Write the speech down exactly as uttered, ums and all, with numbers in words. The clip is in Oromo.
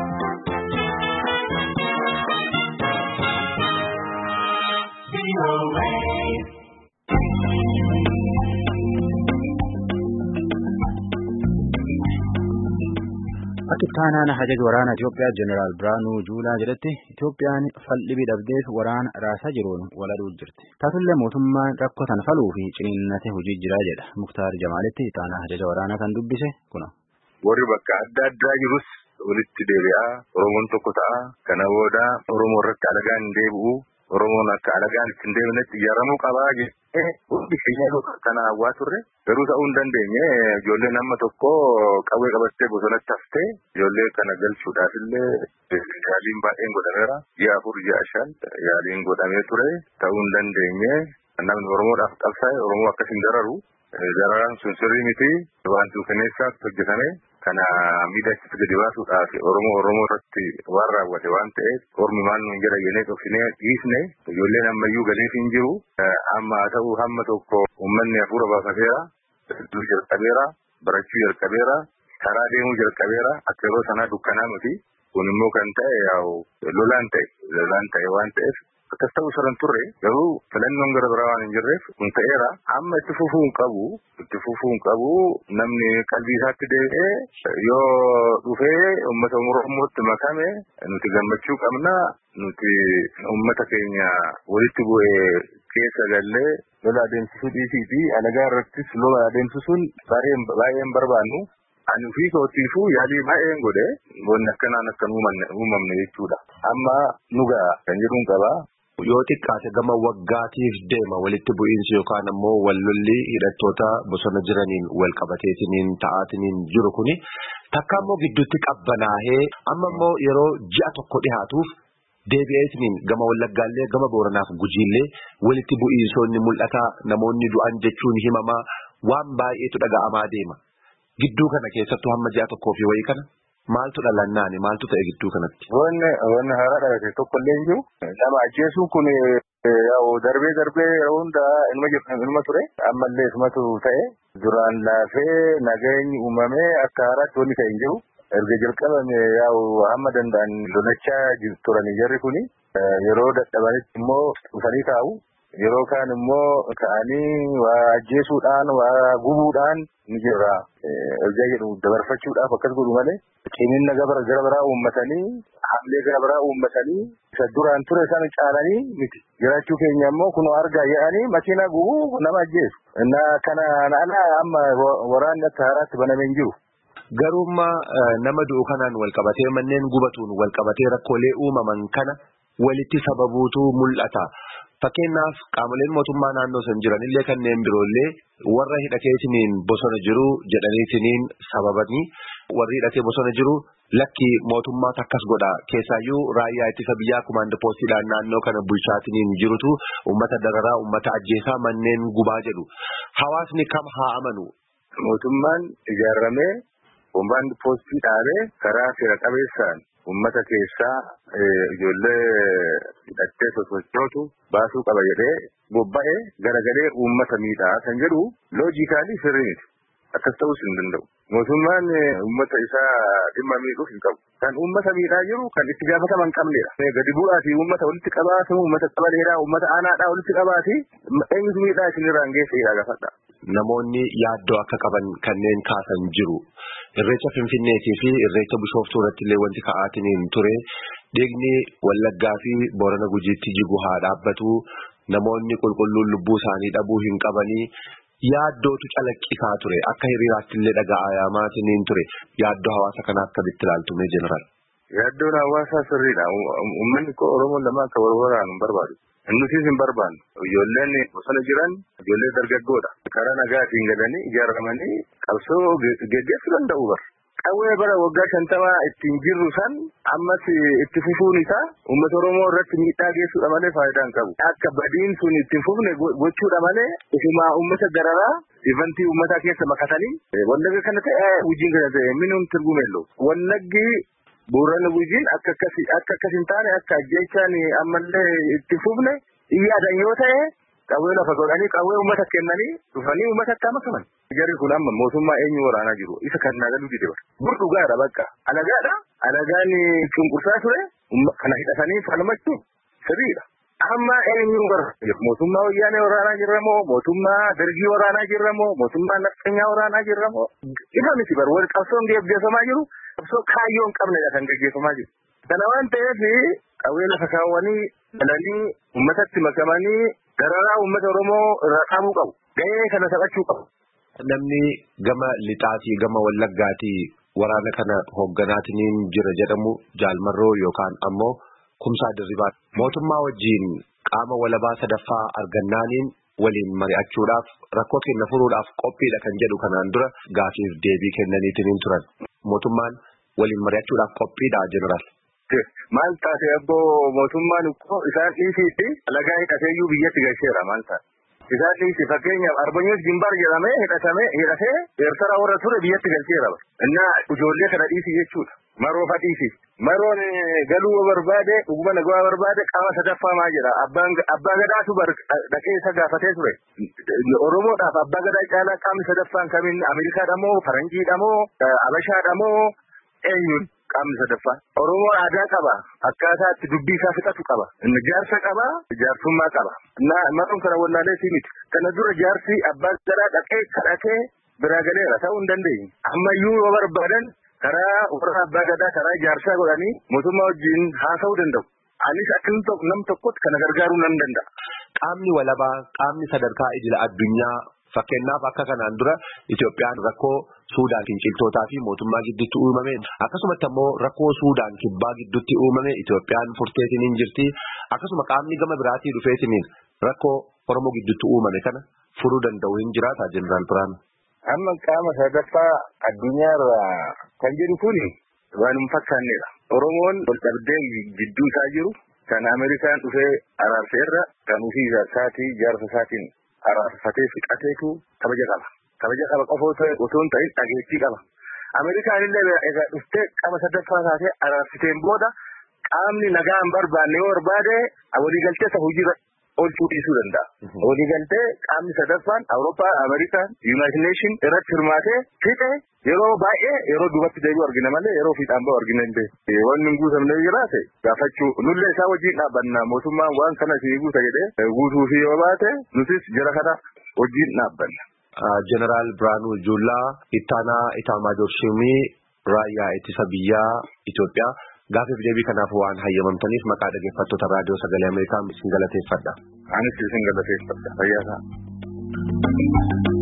Pakistaanaan hajaja waraana Itoophiyaa Jeneraal Biraanuu Juulaa jedhetti Itoophiyaan fal'ii dhabdeef waraana raasaa jiruun waladuu jirti. Taatullee mootummaan rakkoo tan faluu fi ciniinnatee hojii jiraa jedha. Muktaar Jamaalitti taanaa hajaja waraanaa kan dubbise kuna. Warri bakka adda addaa jirus walitti deebi'aa Oromoon tokko ta'a. Kana booda Oromoo irratti alagaan hin deebi'u. Oromoon akka alagaan ittiin deebinetti ijaaramuu qabaa jedhee hundi keenya kana hawwaa turre. Garuu ta'uu hin dandeenye ijoolleen amma tokko qawwee qabattee bosonatti haftee ijoollee kana galchuudhaaf illee yaaliin baay'een godhameera. Ji'a afur ji'a shan yaaliin godhamee ture ta'uu hin dandeenye. Namni Oromoodhaaf qabsaa'e Oromoo akkas hin dararu. Dararaan sun sirrii miti waan suukaneessaas hojjetame kana miidhagsiisa gadi baasuudhaaf Oromoo Oromoo irratti waan raawwate waan ta'eef ormi maal nuun jedha jennee dhoksinee dhiisne ijoolleen ammayyuu galiif hin jiru. Amma haa ta'u hamma tokko uummanni hafuura baafateera, hedduu jalqabeera, barachuu jalqabeera, karaa deemuu jalqabeera. Akka yeroo sanaa dukkanaa miti. Kun immoo kan ta'e yaa'u lolaan ta'e lolaan ta'e waan ta'eef akkas ta'uu saran turre garuu filannoon gara biraa waan hin jirreef kun ta'eera. Amma itti fufuu hin qabu itti fufuu hin qabu namni qalbii isaatti deebi'ee yoo dhufee uummata Oromootti makame nuti gammachuu qabna. Nuti uummata keenya walitti bu'ee keessa gallee lola adeemsisuu dhiisii fi alagaa irrattis lola adeemsisuun baay'een barbaannu. Ani ofii kootiifuu yaalii baay'een godhe wanni akkanaan akkan uumamne jechuudha. Amma nugaa kan jedhuun qabaa. Yoo xiqqaate gama waggaatiif deema walitti bu'iinsi yookaan ammoo wallolli hidhattoota bosona jiraniin wal qabateetiniin ta'aatiniin jiru kuni takka ammoo gidduutti qabbanaahee amma ammoo yeroo ji'a tokko dhihaatuuf deebi'eetiniin gama Wallaggaallee gama Booranaaf Gujiillee walitti bu'iinsoonni mul'ata namoonni du'an jechuun himamaa waan baay'eetu dhaga'amaa deema. Gidduu kana keessattuu hamma ji'a tokkoo fi wayii kana maaltu dhalannaani maaltu ta'e gidduu kanatti? Wanni wanni haaraa dhalate tokko illee hin jiru. Nama ajjeesuun kun yaa'u darbee darbee yeroo hundaa ilma ture. Ammallee isumatu ta'e duraan laafee nageenyi uumamee akka haaraatti wanni ta'e hin jiru. Erga jalqabame yaa'u hamma danda'an lolachaa turanii jarri kuni yeroo dadhabanitti immoo dhufanii taa'u. Yeroo kaan immoo ka'anii waa ajjeesuudhaan waa gubuudhaan ni jira. Erga jedhu dabarfachuudhaaf akkas godhu malee ciniinna gara biraa uummatanii hamlee gara biraa uummatanii isa duraan ture isaan caalanii miti. Jiraachuu keenya immoo kun argaa jedhanii makiinaa gubuu nama ajjeesu. Innaa kana ala amma waraanni akka haaraatti banamee hin jiru. Garummaa nama du'u kanaan wal qabatee manneen gubatuun wal qabatee rakkoolee uumaman kana walitti sababuutu mul'ata. Fakkeenyaaf qaamoleen mootummaa naannoo san jiran illee kanneen biroollee warra hidhateetiniin bosona jiru jedhaniitiniin sababanii warri hidhatee bosona jiru lakki mootummaa takkas godha keessaayyuu raayyaa ittisa biyyaa kumaanda poostiidhaan naannoo kana bulchaatiniin jirutu uummata dararaa uummata ajjeesaa manneen gubaa jedhu. Hawaasni kam haa amanu? Mootummaan ijaaramee kumaanda poostii dhaabee karaa seera qabeessaan ummata keessaa ijoollee hidhattee sosochootu baasuu qaba jedhee bobba'ee garagalee uummata miidhaa kan jedhu loojikaalii sirrii miti. Akkas ta'uus hin danda'u. Mootummaan uummata isaa dhimma miidhuuf hin qabu. Kan uummata miidhaa jiru kan itti gaafatama hin qabnedha. Gadi bu'aatii uummata walitti qabaatu uummata qabaleedhaa uummata aanaadhaa walitti qabaati eenyutu miidhaa isinirraan geesseedha gaafadha. Namoonni yaaddoo akka qaban kanneen kaasan jiru. Irreecha Finfinneetii fi irreecha Bishooftuu irratti illee wanti ka'aatiniin ture dhiigni Wallaggaa fi Boorana Gujiitti jigu haa dhaabbatu namoonni qulqulluun lubbuu isaanii dhabuu hin qabanii yaaddootu calaqqisaa ture akka hiriiraatti illee dhaga'amaatiniin ture yaaddoo hawaasa kanaa akkamitti ilaaltu mee jeneraal? Yaaddoon hawaasaa sirriidha. Uummanni koo Oromoon lama akka wal waraanu hin barbaadu. Nutis hin barbaannu. Ijoolleen bosona jiran ijoollee dargaggoodha. Karaa nagaatiin galanii ijaaramanii qabsoo geggeessuu danda'u bara. Qawwee bara waggaa shantamaa ittiin jirru san ammas itti fufuun isaa uummata Oromoo irratti miidhaa geessuudha malee faayidaa hin qabu. Akka badiin sun ittiin fufne gochuudha malee ifuma uummata dararaa ivantii uummataa keessa makatanii wallagga kana ta'e hojiin kana ta'e minuun tirgumeello. Wallaggi Boorana Gujiin akka akkasi akka akkas hin taane akka ajjeechaan ammallee itti fufne iyyaadan yoo ta'e qawwee lafa godhanii qawwee uummata kennanii dhufanii uummata akka makaman. Jarri kun amma mootummaa eenyu waraanaa jiru isa kan nagalu dide bara. Bur dhugaadha bakka alagaadha alagaan cunqursaa ture kana hidhatanii falmachuu sirriidha. Amma eenyu bara mootummaa wayyaanee waraanaa jirramoo mootummaa dargii waraanaa jirramoo mootummaa nafxanyaa waraanaa jirramoo ifa miti bara wal qabsoon gaggeeffamaa jiru qabsoo kaayyoo hin qabnedha kan gaggeeffamaa jiru. Kana waan ta'eef qawwee lafa kaawwanii dhalanii uummatatti makamanii dararaa uummata Oromoo irraa qaamuu qabu. Gahee kana taphachuu qabu. Namni gama lixaatii gama wallaggaatii waraana kana hoogganaatiin jira jedhamu Jaalmarroo yookaan ammoo Kumsaa Dirribaa mootummaa wajjiin qaama walabaa sadaffaa argannaaniin waliin mari'achuudhaaf rakkoo keenya furuudhaaf qophiidha kan jedhu kanaan dura gaafiif deebii kennaniitiin turan. Mootummaan waliin mari'achuudhaaf qophiidha jeneraal. Maal taate abboo mootummaan ukkoo isaan dhiisiitti alagaa hidhateeyyuu biyyatti galcheera maal taate. Isaan dhiisi fakkeenyaaf Arbanyoosh Jimbaar jedhamee hidhatamee hidhatee Eertara warra ture biyyatti galcheera. Innaa ijoollee kana dhiisi jechuudha. Maroo fa dhiisi. Maroon galuu barbaade dhuguma nagaa barbaade qaama sadaffaa maa jira. Abbaan abbaa gadaatu dhaqee isa gaafatee ture. Oromoodhaaf abbaa gadaa caalaa qaamni sadaffaan kamiin Ameerikaadha moo Faranjiidha moo Habashaadha moo eenyuun qaamni sadaffaa. Oromoo aadaa qaba. Akkaataatti dubbii isaa fixatu qaba. Inni jaarsa qaba. Jaarsummaa qaba. Maroon kana wallaalee si miti. Kana dura jaarsi abbaa gadaa dhaqee kadhatee biraa galeera ta'uu hin dandeenye. Ammayyuu yoo barbaadan karaa warra abbaa gadaa karaa jaarsaa godhanii mootummaa wajjin haasa'uu danda'u. Anis akka nam tokkotti kana gargaaruu nan danda'a. Qaamni walabaa qaamni sadarkaa idila addunyaa fakkeenyaaf akka kanaan dura Itoophiyaan rakkoo Suudaan finciltootaa fi mootummaa gidduutti uumame akkasumatti ammoo rakkoo Suudaan kibbaa gidduutti uumame Itoophiyaan furteetiin hin jirti akkasuma qaamni gama biraatii dhufeetiin rakkoo Oromoo gidduutti uumame kana furuu danda'u hin jiraata jeneraal Biraanuu. Amma qaama sadaffaa addunyaarraa kan jedhu kuni waan hin fakkaannedha. Oromoon wal dhabdee gidduu isaa jiru kan Ameerikaan dhufee araarseerra kan ofii isaatii jaarsa isaatiin araarfatee fixateetu kabaja qaba. Kabaja qaba qofa otoo hin ta'in dhageettii qaba. Ameerikaan illee egaa dhuftee qaama sadaffaa taatee araarsiteen booda qaamni nagaa hin barbaanne yoo barbaade waliigaltee isa hojiirra oolchuu dhiisuu danda'a. Waliigaltee qaamni sadaffaan Awurooppaa, Ameerikaan, Yuunaayitid Neeshin irratti hirmaatee fixe yeroo baay'ee yeroo duubatti deebi'u argina malee yeroo fiixaan ba'u argina hin beeku. Wanni hin guutamne jiraate gaafachuu nullee isaa wajjin dhaabbanna mootummaan waan kana si guuta jedhee guutuu fi yoo baate nutis jara kana wajjin dhaabbanna. Jeneraal Biraanuu Juullaa ittaanaa Itaamaajoor Shimii raayyaa ittisa biyyaa Itoophiyaa gaafiif deebii kanaaf waan hayyamamtaniif maqaa dhaggeeffattoota raadiyoo sagalee Ameerikaa isin galateeffadha. Anis isin galateeffadha. Fayyaa ta'aa.